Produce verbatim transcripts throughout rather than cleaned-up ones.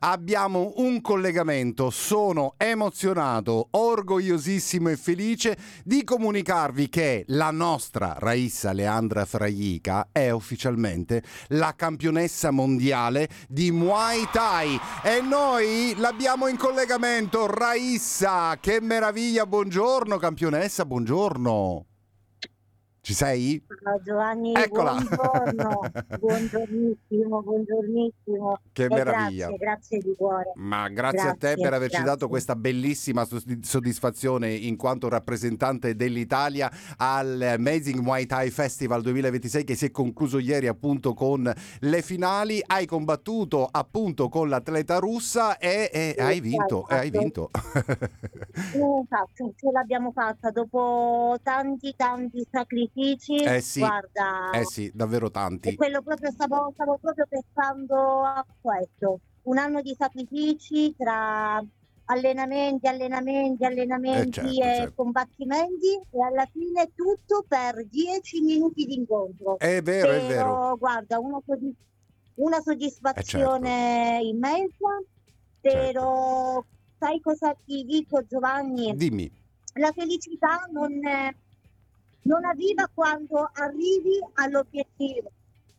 Abbiamo un collegamento, sono emozionato, orgogliosissimo e felice di comunicarvi che la nostra Raissa Leandra Fraica è ufficialmente la campionessa mondiale di Muay Thai e noi l'abbiamo in collegamento. Raissa, che meraviglia, buongiorno campionessa, buongiorno. Ci sei? Ciao Giovanni, Eccola. buongiorno, buongiornissimo, buongiornissimo. Che e meraviglia. Grazie, grazie di cuore. Ma grazie, grazie a te per averci grazie. dato questa bellissima soddisfazione in quanto rappresentante dell'Italia al Amazing Muay Thai Festival duemilaventisei che si è concluso ieri appunto con le finali. Hai combattuto appunto con l'atleta russa e, e Sì, hai vinto, e hai vinto. Esatto, ce l'abbiamo fatta dopo tanti tanti sacrifici. Eh sì, Guarda, eh sì, davvero tanti. e quello proprio stavo, stavo proprio pensando a questo. Un anno di sacrifici tra allenamenti, allenamenti, allenamenti Eh certo, e certo. combattimenti e alla fine tutto per dieci minuti di incontro. È vero, è Però, vero. guarda, una, soddisf- una Eh certo, soddisfazione immensa, certo. però sai cosa ti dico Giovanni? Dimmi. La felicità non, è- non arriva quando arrivi all'obiettivo.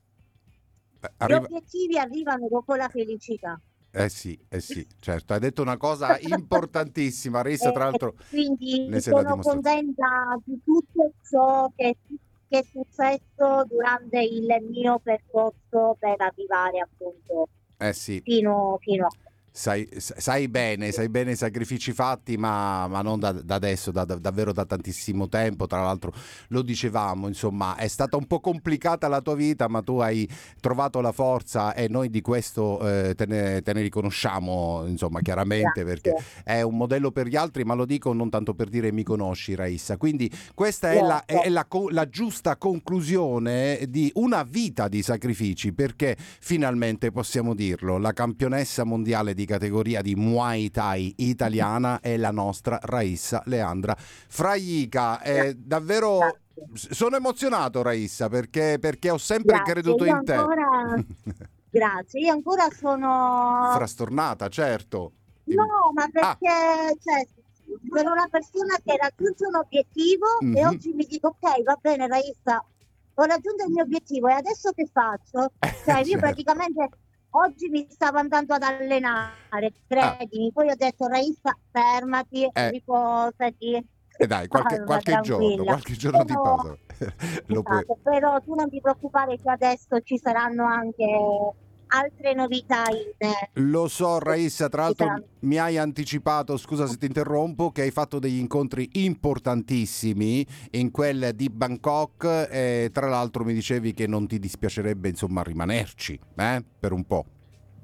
Eh, Gli Arriva... obiettivi arrivano dopo la felicità. Eh sì, eh sì, certo, hai detto una cosa importantissima, Raissa, tra E l'altro quindi ne sei la sono dimostrazione. contenta di tutto ciò che, che è successo durante il mio percorso per arrivare appunto Eh sì, fino, fino a sai, sai bene, sai bene i sacrifici fatti, ma, ma non da, da adesso, da, da- davvero da tantissimo tempo. Tra l'altro lo dicevamo, insomma, è stata un po' complicata la tua vita, ma tu hai trovato la forza e noi di questo eh, te, ne, te ne riconosciamo, insomma, chiaramente, perché grazie. è un modello per gli altri, ma lo dico non tanto per dire mi conosci, Raissa. Quindi questa è Lo la, è so. la, co- la giusta conclusione di una vita di sacrifici, perché finalmente possiamo dirlo, la campionessa mondiale di categoria di Muay Thai italiana è la nostra Raissa Leandra Fraica. È davvero Grazie. sono emozionato, Raissa, perché, perché ho sempre Grazie. creduto Io in te. ancora, grazie. Io ancora sono. Frastornata, certo. No, ma Ah, perché cioè, sono una persona che raggiunge un obiettivo e mhm. oggi mi dico ok, va bene Raissa, ho raggiunto il mio obiettivo e adesso che faccio? Cioè io Certo. praticamente oggi mi stavo andando ad allenare, Ah, credimi, poi ho detto Raissa fermati, eh, riposati, e dai, qualche, calma, qualche giorno, tranquilla. qualche giorno di Però, pausa. Lo puoi... esatto, però tu non ti preoccupare che adesso ci saranno anche altre novità in me. Lo so, Raissa, tra Ci l'altro saranno. mi hai anticipato, scusa se ti interrompo, che hai fatto degli incontri importantissimi in quel di Bangkok e tra l'altro mi dicevi che non ti dispiacerebbe insomma rimanerci, eh? Per un po'.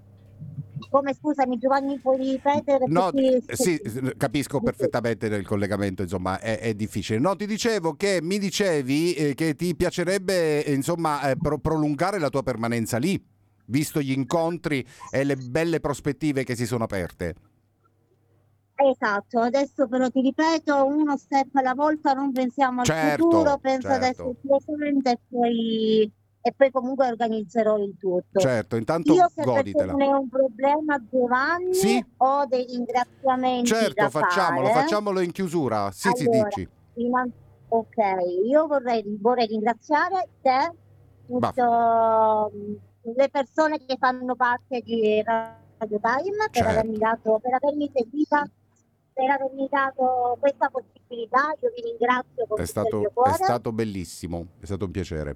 Come scusami Giovanni, puoi ripetere No, perché sì, capisco perfettamente il collegamento, insomma, è, è difficile. No, ti dicevo che mi dicevi eh, che ti piacerebbe, eh, insomma, eh, pro- prolungare la tua permanenza lì, visto gli incontri e le belle prospettive che si sono aperte. Esatto, adesso però ti ripeto, uno step alla volta, non pensiamo al futuro, Certo, penso adesso certo, al presente e poi, e poi comunque organizzerò il tutto. certo, intanto Io se per te goditela. non è un problema Giovanni, Sì, ho dei ringraziamenti certo, da facciamolo, fare. facciamolo in chiusura. Sì, sì, Allora, dici. innan- ok, io vorrei, vorrei ringraziare te, Va, tutto, mh, le persone che fanno parte di Radio Time per avermi certo, dato, per avermi seguita, per avermi dato questa possibilità. Io vi ringrazio con è tutto il stato, mio è cuore. stato bellissimo, è stato un piacere.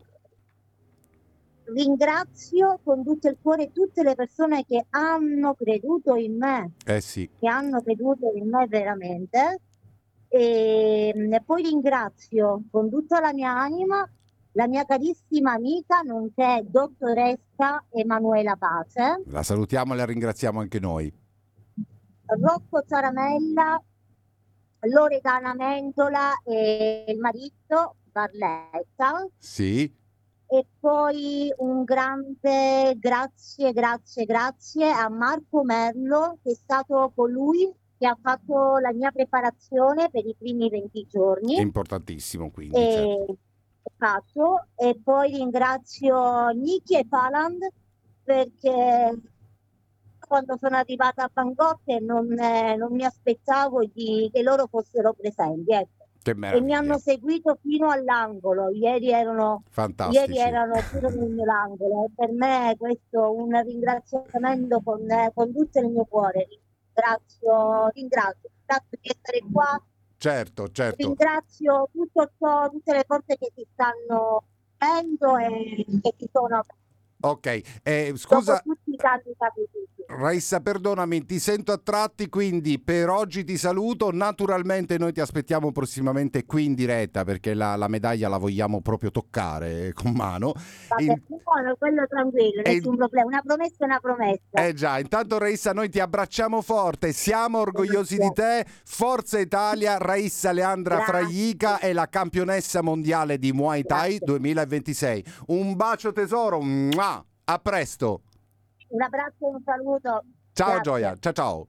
Ringrazio con tutto il cuore tutte le persone che hanno creduto in me, Eh sì, che hanno creduto in me veramente. E, e poi ringrazio con tutta la mia anima la mia carissima amica, nonché dottoressa Emanuela Pace, la salutiamo e la ringraziamo anche noi. Rocco Ciaramella, Loredana Mendola e il marito Barletta. Sì, E poi un grande grazie, grazie, grazie a Marco Merlo, che è stato colui che ha fatto la mia preparazione per i primi venti giorni. è importantissimo quindi, E, certo. fatto. E poi ringrazio Nicky e Paland perché quando sono arrivata a Bangkok e non, eh, non mi aspettavo di, che loro fossero presenti, ecco. Che E mi meraviglia. hanno seguito fino all'angolo. Ieri erano, ieri Fantastici. erano pure nell'angolo. E per me questo è un ringraziamento con, eh, con tutto il mio cuore. Ringrazio, ringrazio, ringrazio di essere qua. Certo, certo. Ringrazio tutto ciò, tutte le forze che ti stanno aprendo e che ti sono aperte. Ok, eh, Dopo scusa tutti i tanti sacrifici. Raissa, perdonami, ti sento a tratti, quindi per oggi ti saluto. Naturalmente noi ti aspettiamo prossimamente qui in diretta, perché la, la medaglia la vogliamo proprio toccare con mano. Vabbè, In- buono, quello tranquillo, e- nessun problema. Una promessa è una promessa. Eh già, intanto Raissa noi ti abbracciamo forte, siamo orgogliosi di te. Forza Italia, Raissa Leandra Grazie. Fraica è la campionessa mondiale di Muay Thai Grazie. duemilaventisei. Un bacio tesoro, mua! A presto. Un abbraccio e un saluto. Ciao Grazie. Gioia, ciao ciao.